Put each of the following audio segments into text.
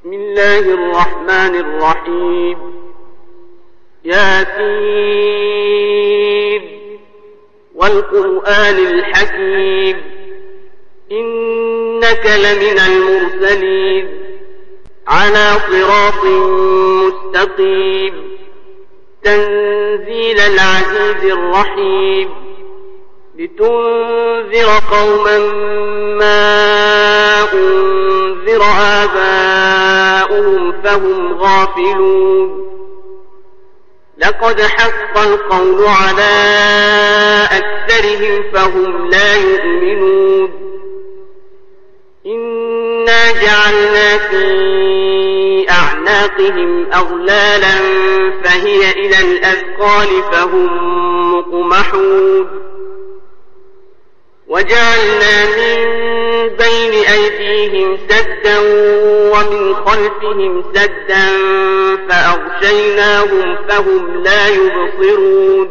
بسم الله الرحمن الرحيم ياسين والقرآن الحكيم إنك لمن المرسلين على صراط مستقيم تنزيل العزيز الرحيم لتنذر قوما ما أنذر آباؤهم فهم غافلون لقد حق القول على أكثرهم فهم لا يؤمنون إنا جعلنا في أعناقهم أغلالا فهي إلى الأذقان فهم مقمحون وجعلنا من بين أيديهم سدا ومن خلفهم سدا فأغشيناهم فهم لا يبصرون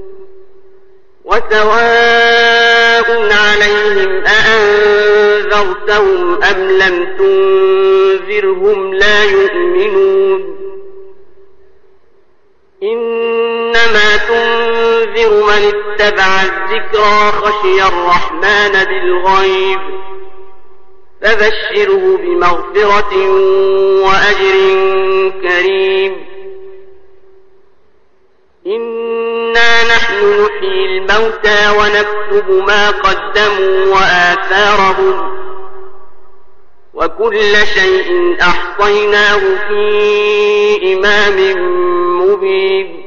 وسواء عليهم أأنذرتهم أم لم تنذرهم لا يؤمنون إنما تنذر من اتبع الذكرى خشي الرحمن بالغيب فبشره بمغفرة وأجر كريم إنا نحن نحيي الموتى ونكتب ما قدموا وآثارهم وكل شيء أحصيناه في إمام مبين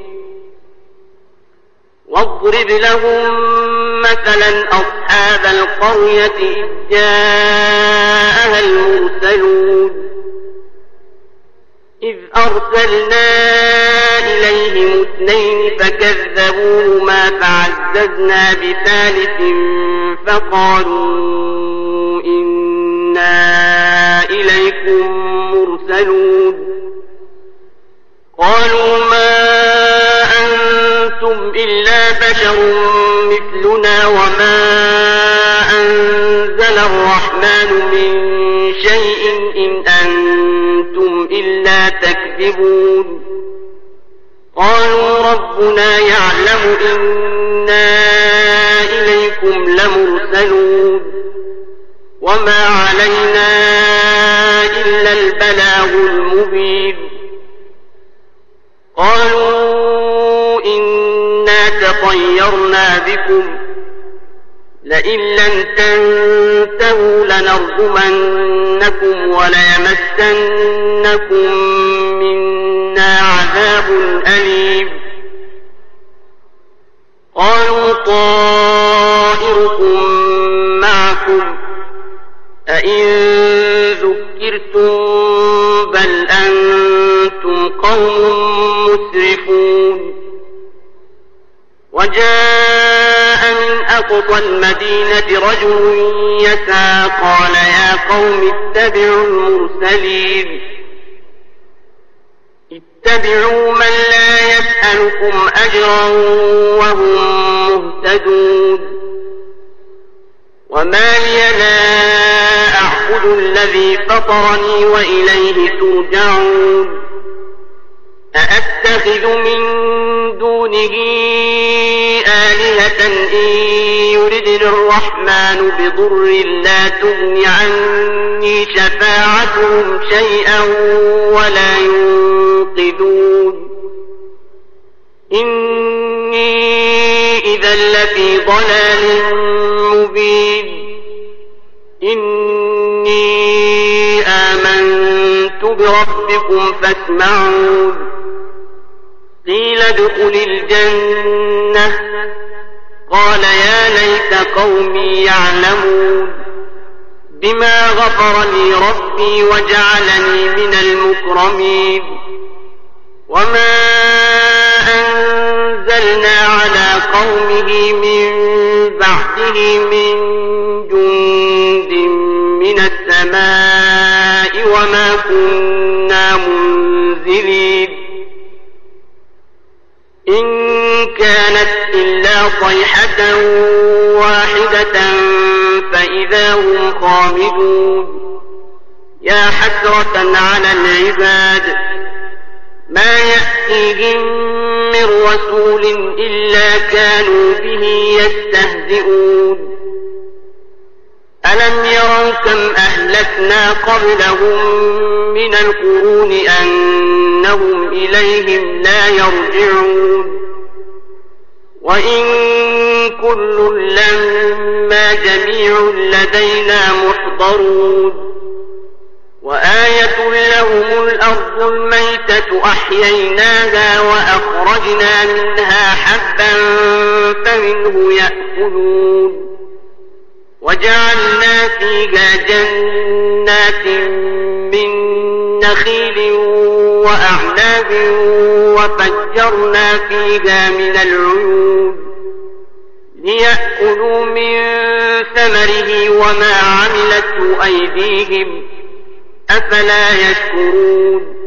واضرب لهم مثلا أصحاب القرية إذ جاءها المرسلون إذ أرسلنا إليهم 2 فكذبوهما فعززنا بثالث فقالوا إنا إليكم مرسلون قالوا ما أنتم إلا بشر مثلنا وما أنزل الرحمن من شيء إن أنتم إلا تكذبون قالوا ربنا يعلم إنا إليكم لمرسلون وما علينا إلا البلاغ المبين قالوا إنا تطيرنا بكم لئن لم تنتهوا لنرجمنكم وليمسنكم منا عذاب أليم قالوا طائركم معكم أئن ذكرتم بل أنتم قوم مسرفون وجاء من أقصى المدينة رجل يسعى قال يا قوم اتبعوا المرسلين اتبعوا من لا يسألكم أجرا وهم مهتدون وما لي لا أعبد الذي فطرني وإليه ترجعون أأتخذ من دونه آلهة إن يردن الرحمن بضر لا تغن عني شفاعتهم شيئا ولا ينقذون إني إذا لفي ضلال مبين إني آمنت بربكم فاسمعون قيل ادخل الجنة قال يا ليت قومي يعلمون بما غفر لي ربي وجعلني من المكرمين وما أنزلنا على قومه من بعده من جند من السماء وما كنا منزلين إن كانت إلا صيحة واحدة فإذا هم خامدون يا حسرة على العباد ما يأتيهم من رسول إلا كانوا به يستهزئون ألم يروا كم أهلكنا قبلهم من القرون أنهم إليهم لا يرجعون وإن كل لما جميع لدينا محضرون وآية لهم الأرض الميتة أحييناها وأخرجنا منها حبا فمنه يأكلون وجعلنا فيها جنات من نخيل وأعناب وفجرنا فيها من العيون ليأكلوا من ثمره وما عملته أيديهم أفلا يشكرون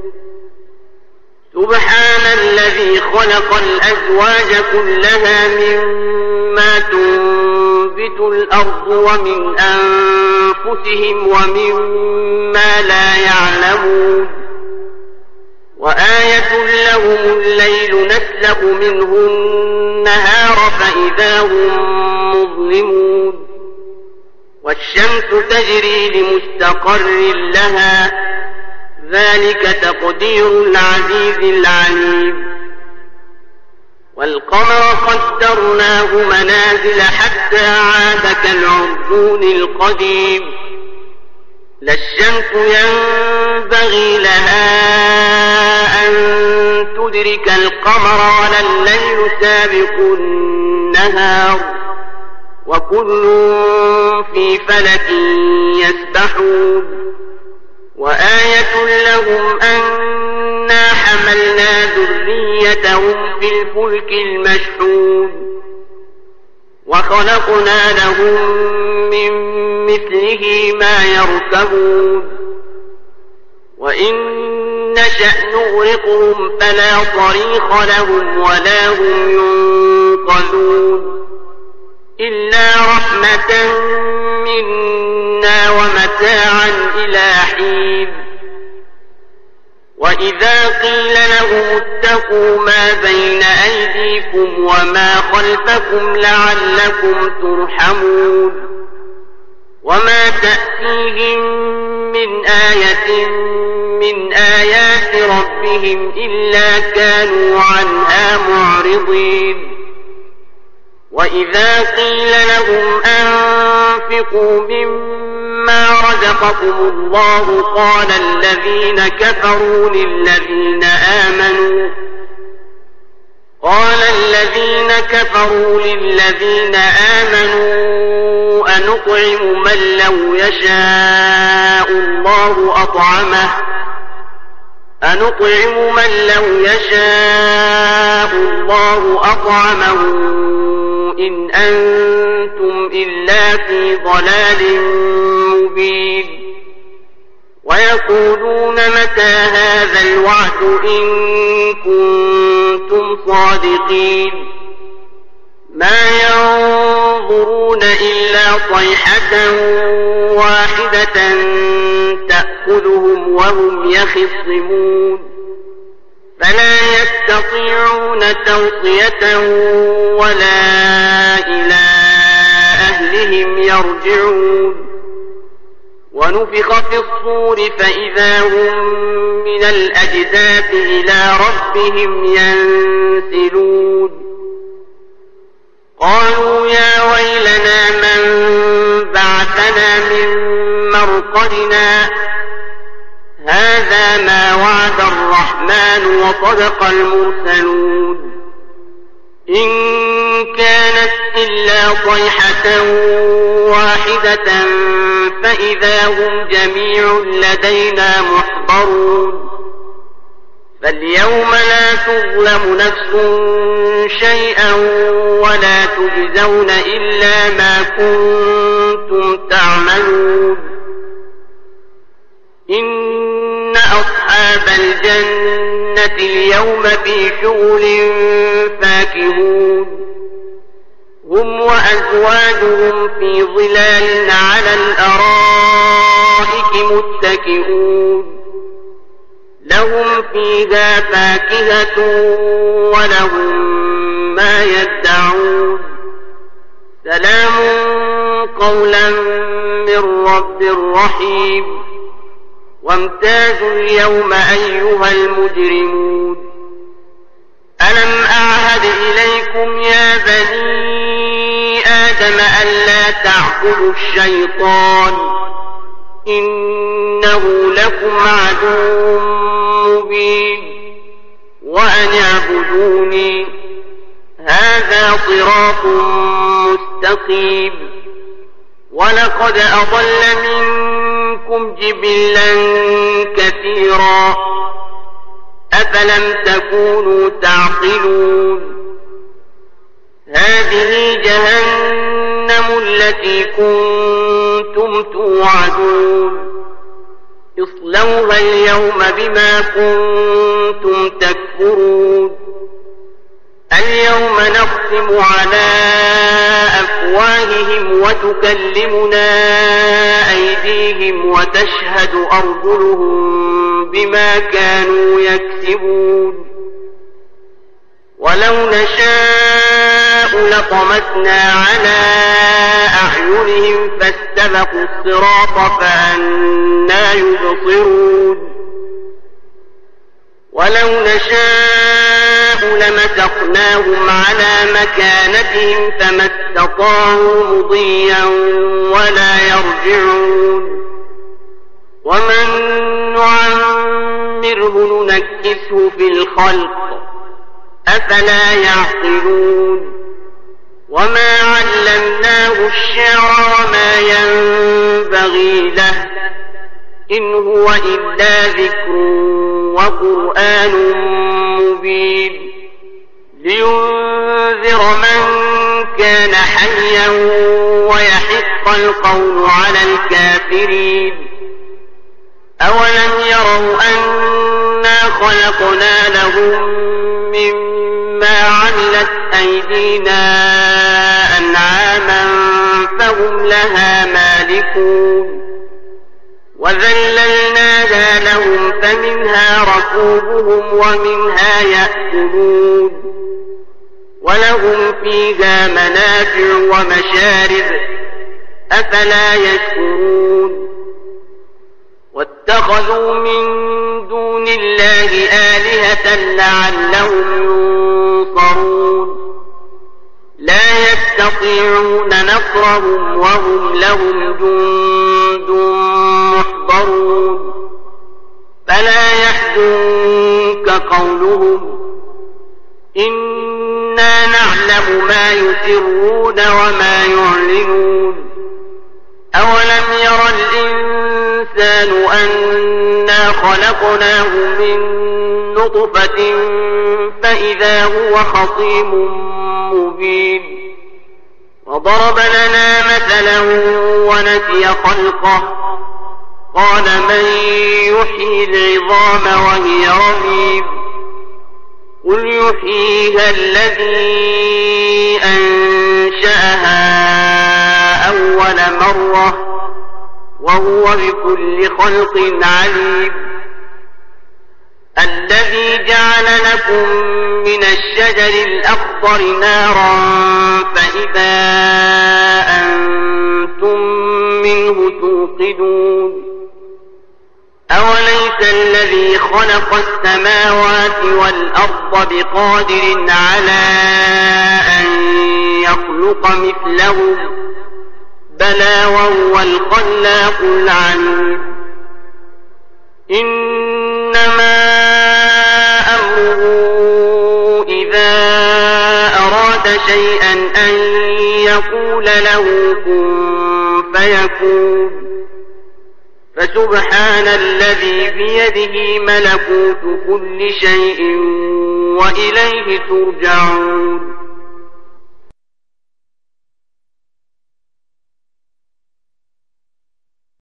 سبحان الذي خلق الأزواج كلها مما تنبت الأرض ومن أنفسهم ومما لا يعلمون وآية لهم الليل نسلخ منه النهار فإذا هم مظلمون والشمس تجري لمستقر لها ذلك تقدير العزيز العليم والقمر قدرناه منازل حتى عاد كالعرجون القديم لا الشمس ينبغي لها أن تدرك القمر ولا الليل سابق النهار وكل في فلك يسبحون وآية لهم أنا حملنا ذريتهم في الفلك المشحون وخلقنا لهم من مثله ما يركبون وإن نشأ نغرقهم فلا صريخ لهم ولا هم ينقذون إلا رحمة منا ومتاعا إلى حين وإذا قيل لهم اتقوا ما بين أيديكم وما خلفكم لعلكم ترحمون وما تأتيهم من آية من آيات ربهم إلا كانوا عنها معرضين وإذا قيل لهم أنفقوا مما رزقكم الله قال الذين كفروا للذين آمنوا أنطعم من لو يشاء الله أطعمه إن أنتم إلا في ضلال مبين ويقولون متى هذا الوعد إن كنتم صادقين ما ينظرون إلا صيحة واحدة تأخذهم وهم يخصمون فلا يستطيعون توصية ولا إلى أهلهم يرجعون ونفخ في الصور فإذا هم من الأجداث إلى ربهم ينسلون قالوا يا ويلنا من بعثنا من مرقدنا هذا ما وعد الرحمن وصدق المرسلون إن كانت إلا صيحة واحدة فإذا هم جميع لدينا محضرون فاليوم لا تظلم نفس شيئا ولا تجزون إلا ما كنتم تعملون إن أصحاب الجنة اليوم في شغل فاكهون هم وأزواجهم في ظلال على الأرائك الْأَرَائِكِ مُتَّكِئُونَ لهم فيها فاكهة ولهم ما يدعون سلام قولا من رب رحيم وامتازوا اليوم أيها المجرمون ألم أعهد إليكم يا بني آدم ألا تعبدوا الشيطان إنه لكم عدو مبين وأن اعبدوني هذا صراط مستقيم ولقد أضل منكم جبلا كثيرا أفلم تكونوا تعقلون هذه جهنم التي كنتم توعدون اصلوها اليوم بما كنتم تكفرون اليوم نختم على أفواههم وتكلمنا أيديهم وتشهد أرجلهم بما كانوا يكسبون ولو نشاء لطمسنا على أعينهم فاستبقوا الصراط فأنى يبصرون ولو نشاء لمسخناهم على مكانتهم فما استطاعوا مضيا ولا يرجعون ومن نعمره ننكسه في الخلق أفلا يعقلون وما علمناه الشعر وما ينبغي له إن هو إلا ذكر وقرآن مبين لينذر من كان حيا ويحق القول على الكافرين أولم يروا أنا خلقنا لهم مما عملت أيدينا أنعاما فهم لها مالكون وذللناها لهم فمنها ركوبهم ومنها يأكلون ولهم فيها منافع ومشارب أفلا يشكرون واتخذوا من دون الله آلهة لعلهم ينصرون لا يستطيعون نصرهم وهم لهم جند محضرون فلا يحزنك قولهم إنا نعلم ما يسرون وما يعلنون أولم ير الإنسان أنا خلقناه من نطفة فإذا هو خصيم مبين وضرب لنا مثلا ونسي خلقه قال من يحيي العظام وهي رميم قل يحييها الذي أنشأها أول مرة وهو بكل خلق عليم الذي جعل لكم من الشجر الأخضر نارا فإذا أنتم منه توقدون أوليس الذي خلق السماوات والأرض بقادر على أن يخلق مثلهم بلى وهو الخلاق العليم إنما أمره إذا أراد شيئا أن يقول له كن فيكون فسبحان الذي بيده ملكوت كل شيء وإليه ترجعون